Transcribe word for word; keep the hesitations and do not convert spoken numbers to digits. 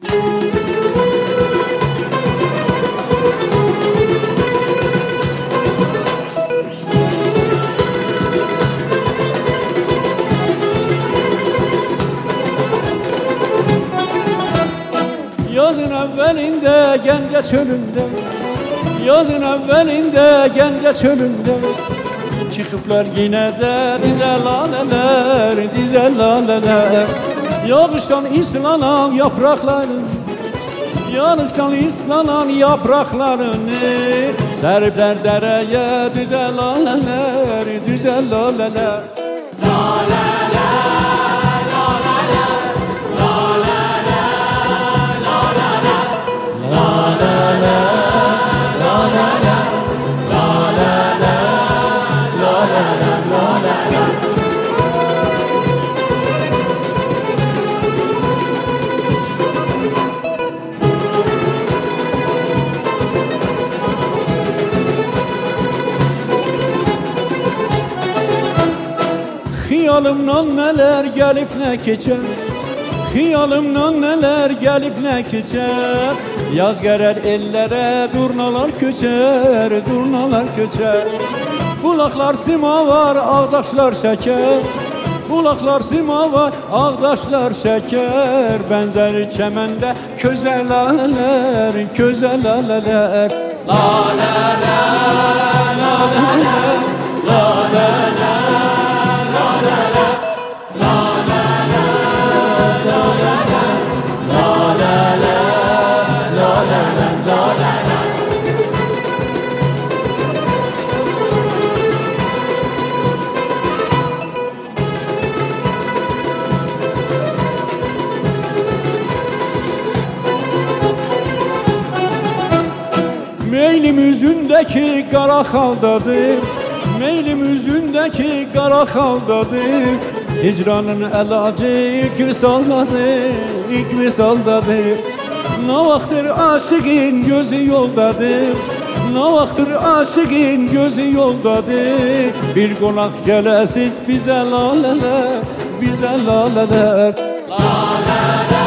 Yazın evvelinde Gence çölünde, yazın evvelinde Gence çölünde çıkıplar yine de dize laleler, dize laleler. Yağıştan islanan yaprakların, yağıştan islanan yapraklarını serpler dereye dize laleler, dize laleler. Xiyalımdan neler gelip ne keçer, xiyalımdan neler gelip ne keçer. Yaz gelir ellere durnalar köçer, durnalar köçer. Bulaklar sima var, ağdaşlar şeker. Bulaklar sima var, ağdaşlar şeker. Benzer çemende köze laleler, köze laleler. Laleler, laleler, laleler. Meylim yüzündeki kara haldadır, meylim yüzündeki kara haldadır. Hicranın elacı ilk misaldadır, ilk misaldadır. Ne vaxtdır aşığın gözü yoldadır, ne vaxtdır aşığın gözü yoldadır. Bir konak gelesiz bize laleler, bize laleler. Laleler.